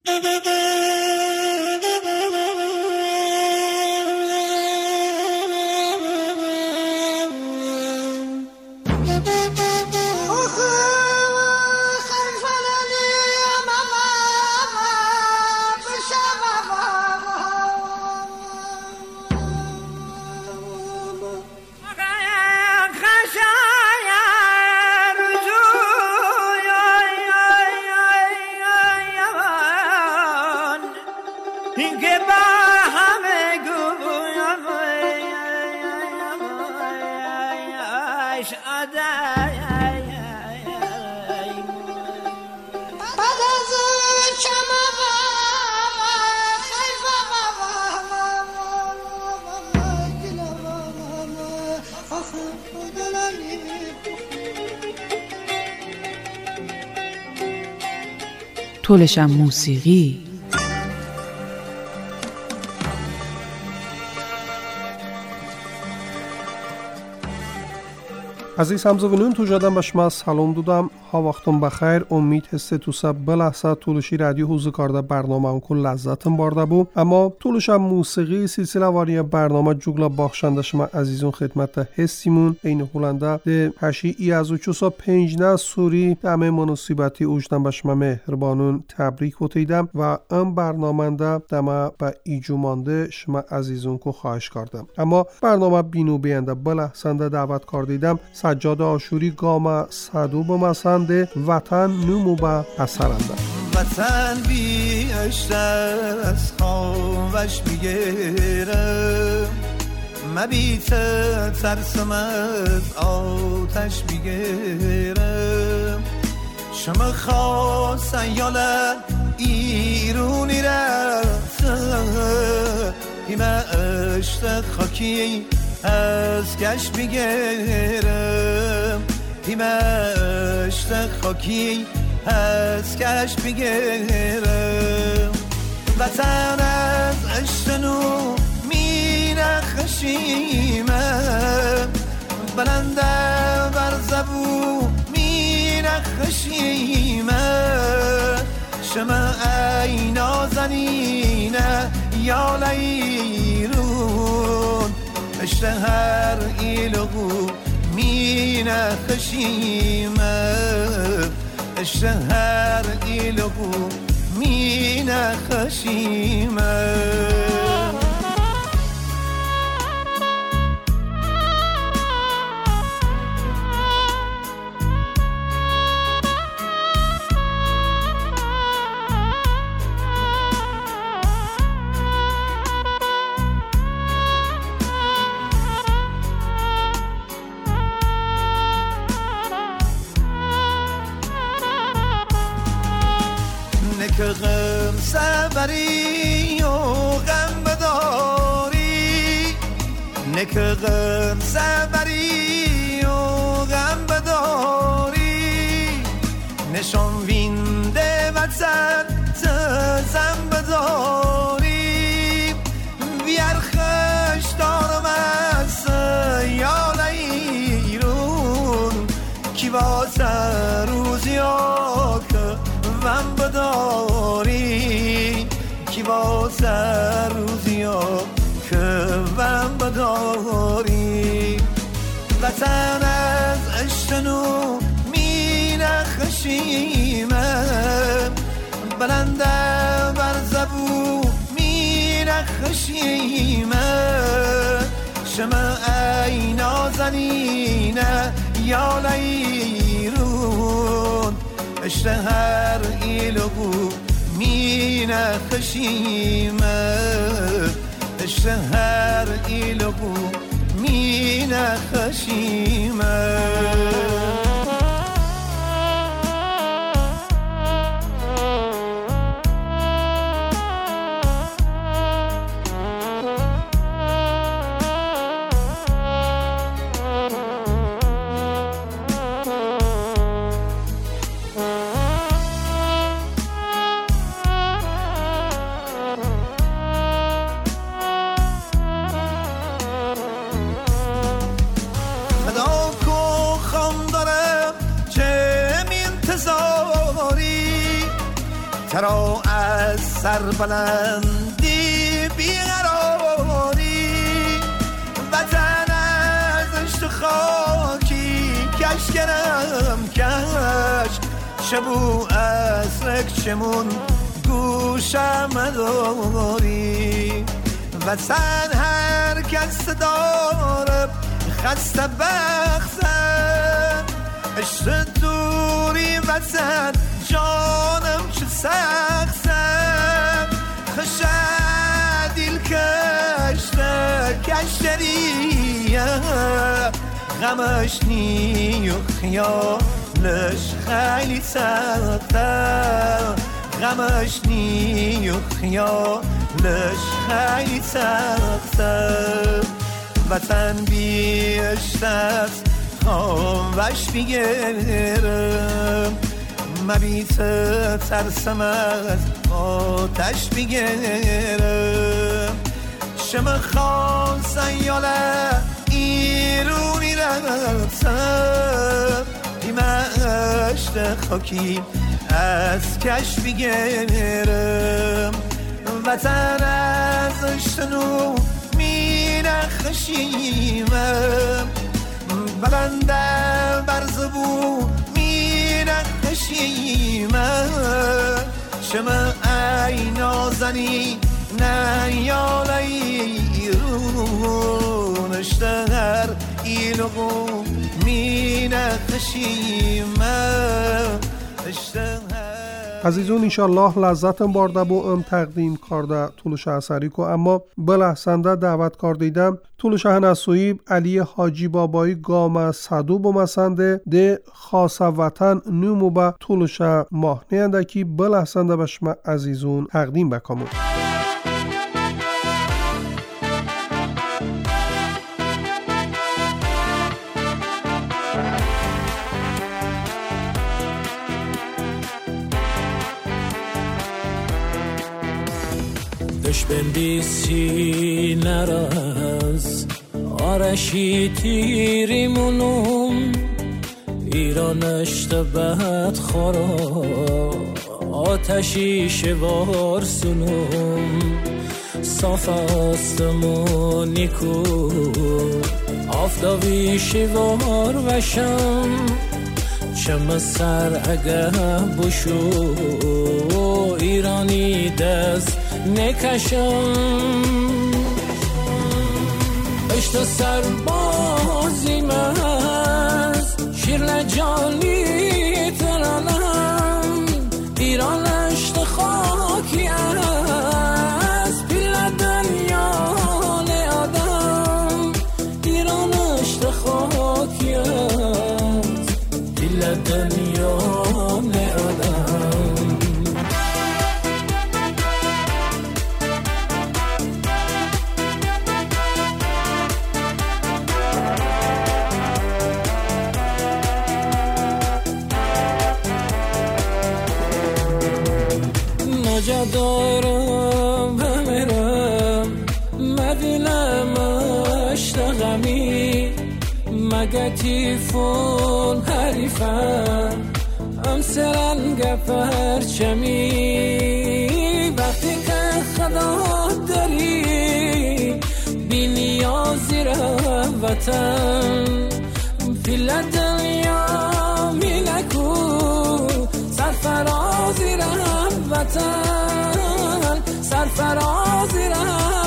طولشم موسیقی. عزیز همزوینون تو جادم بشما سلام دودم. ها وقتون بخیر. امید هسته تو سب بلحظه طولشی رادیو حوزه کارده برنامه اون لذتم بارده بو. اما طولشم موسیقی سلسله واری برنامه جوگلا باخشنده شما عزیزون خدمت هستیمون این هولنده ده هشی ای از 405 سوری دمه مناسبتی اوجدن بشما مهربانون تبریک بوتیدم و ام برنامه ده دمه با ایجومانده شما عزیزون کو خواهش کردم. اما برنامه بینو بینده بلحظنده دعوت کردیدم سجاد آشوری گام صدو بمسنده وطن نمو با اثرنده. وطن بی اشتر از خوابش میگیرم، مبیت ترسم از آتش میگیرم. شما خواست سیالت ایرونی رفته، ایمه اشت خاکی از کش میگیرم، ایمه اشت خاکی از کش میگیرم. وطن از اشتنو می نخشیمه، بلنده بر زبو می نخشیمه. شما ای نازنینه یا لیرون، اشته هر ایلغو می نخشیمه، اشته هر ایلغو می نخشیمه. که غم سبری و غم بداری، نه که غم سبری و غم بداری. نشان وینده وطن زن بداری، بیارخش دارم از یال ایرون، کی واسه روزی ها که وم بداری، کی واسه روزی ها که وم بداری. وطن از اشتنو می نخشیمه، بلنده بر زبو می نخشیمه. شما ای نازنینه یا لیرون، اشته هر ایلغو می نخشیمه، اشته هر ایلغو می نخشیمه. چرا از سربلندی بیقراری؟ وطن از عشق خاکی کشگرم کش، شبو از رکشمون گوشم مداری. وطن هر کس داره خسته بخزن، عشق دوری وطن جانم چه سخزن. خشدیل کشتریه غمش نی و خیالش خیلی سخته، غمش نی و خیالش خیلی سخته. وطن بیشتر خوش بیگرم، مبیت ترسم از آتش بیگرم. شم خواستن یاله ایرونی رفتم، ایمشت خاکی از کش بیگرم. وطن از اشتنو می نخشیمم، بلنده برزبو می نخشیمم. شما ای نازنی نه یاله ایرون، اشتهر ایلغو می نخشیمم. عزیزون انشالله لذتم برده بو ام تقدیم کرده طولش اثری کو، اما بلحسنده دعوت کردیدم طولش هنسویب علی حاجی بابایی گام صدو بمسنده ده خاص وطن نومو با طولش ماهنه اندکی بلحسنده بشم عزیزون تقدیم بکمون. بندیسی نراز آرشی تیریمونم، ایرانش تبت خورا آتشی شوار سنم. صاف آسمونی کو آفتابی شوار وشم، چم سر اگه بشو ایرانی دست نکشم. اشت سربازی مز شیر لجانی ترانم، ایران اشت خاکی از پیل دنیا آدم، ایران اشت خاکی از پیل دنیا آدم. نجا دارم بمیرم مدینم اشتغمی، مگه تیفون حریفم امسرنگ پرچمی. وقتی که خدا داری بی نیازی را وطن، پیل دنیا می نکو سرفرازی را وطن، سرفرازی را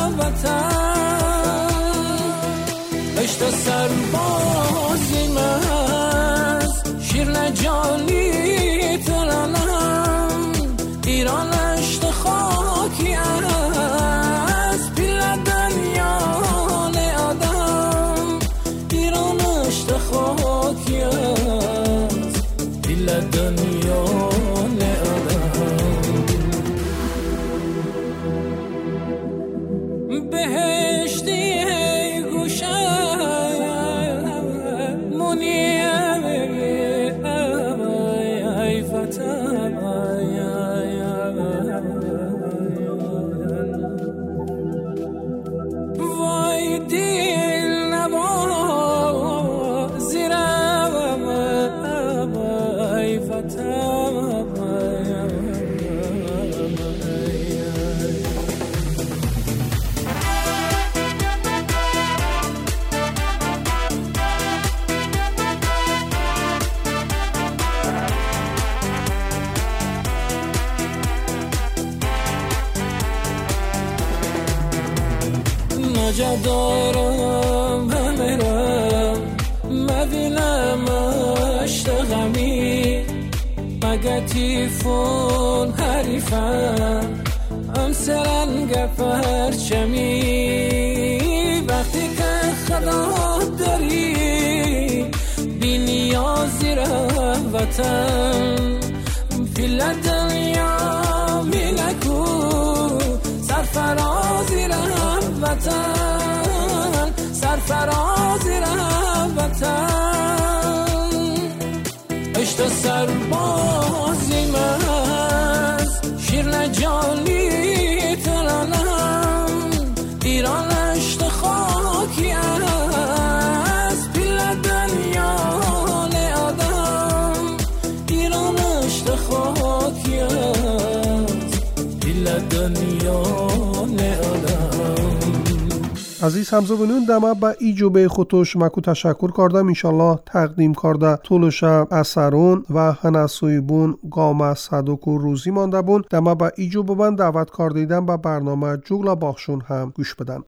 وطن. اشت سربازی مز شیر لجانی ترانم، ایران اشت خاکی از پیل دنیا آدم، ایران اشت خاکی از پیل دنیا بهشتی گوشه منیم ای وطن. نجا دارم بمیرم مدینم اشتغمی مگه تیفون حریفم همسرن گپرچمی وقتی که خدا داری بی نیازی وطن فیل دنیا میلکو سرفرازی وطن سرفرازی وطن اشتا سربازی مز شیر نجالی ترانم ایران اشتا خاکی از پیل دنیا آدم ایران اشتا خاکی از پیل دنیا عزیز همزبانان دما با ایجوبه خودش مکو تشکر کردم انشالله تقدیم کرده طولشم اثرون و هنسوی بون گام صدوک و روزی مانده بون دما با ایجوبه من دعوت کردیدم با برنامه جوگلا باخشون هم گوش بدن